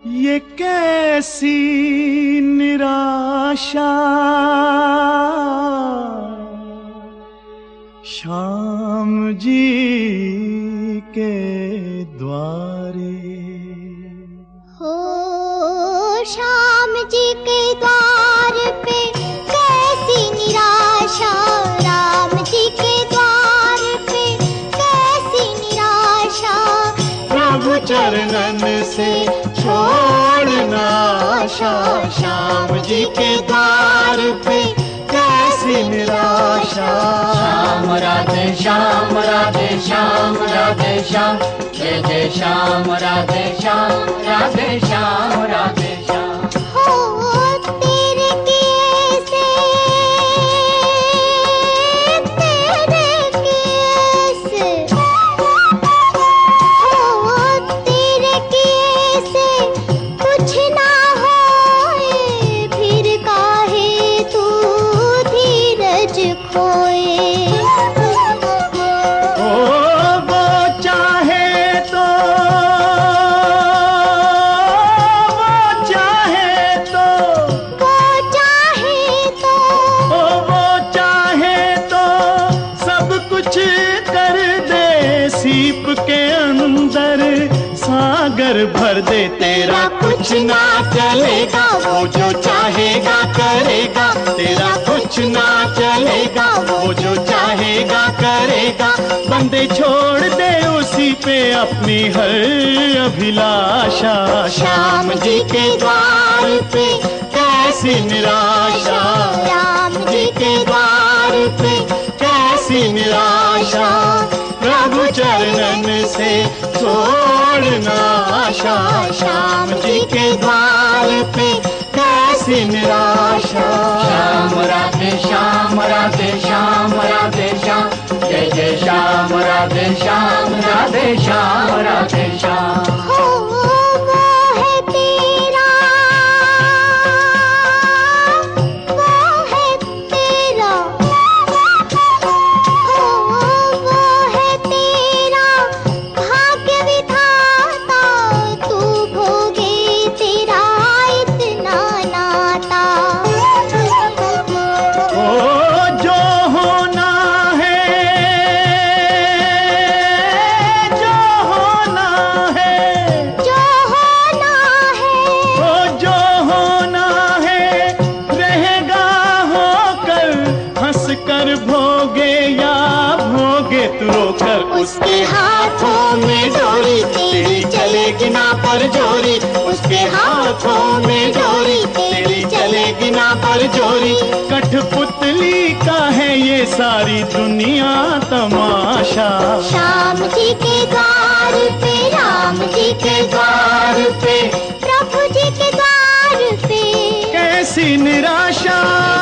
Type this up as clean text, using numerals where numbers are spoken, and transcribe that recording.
ये कैसी निराशा श्याम जी के द्वारे हो। श्याम जी के द्वार पे कैसी निराशा, राम जी के द्वार पे कैसी निराशा। प्रभु चरणन से छोड़ना आशा, श्याम जी के द्वार पे कैसी निराशा। श्याम राधे श्याम राधे श्याम राधे श्याम, जय जय श्याम राधे श्याम राधे श्याम राधे श्याम। हो तेरे कैसे, तेरे कैसे, हो तेरे कैसे कुछ ना होए, फिर काहे तू धीरज खोए। सीप के अंदर सागर भर दे, तेरा कुछ ना चलेगा, वो जो चाहेगा करेगा। तेरा कुछ ना चलेगा, वो जो चाहेगा करेगा। बंदे छोड़ दे उसी पे अपनी हर अभिलाषा। श्याम जी के द्वार पे कैसी निराशा, राम जी के द्वार पे कैसी निराशा। प्रभु चरणन से छोड़ना आशा, श्याम जी के द्वार पे कैसी निराशा। श्याम राधे श्याम राधे श्याम राधे श्याम, जय जय श्याम राधे श्याम राधे श्याम राधे श्याम। हो वो है तेरा, वो है तेरा, हो वो है तेरा भाग्य विधाता, तू भोगे तेरा इतना नाता। ओ जो होना है, जो होना है, जो होना है, ओ जो होना है रहेगा होकर। हंस कर भोगे या भोगे तू रोकर। उसके हाथों में डोरी तेरी चलेगी ना पर जोरी। उसके हाथों में डोरी तेरी चलेगी ना पर जोरी। कठपुतली का है ये सारी दुनिया तमाशा। श्याम जी के द्वार पे, राम जी के द्वार पे, प्रभु जी के द्वार पे कैसी निराशा।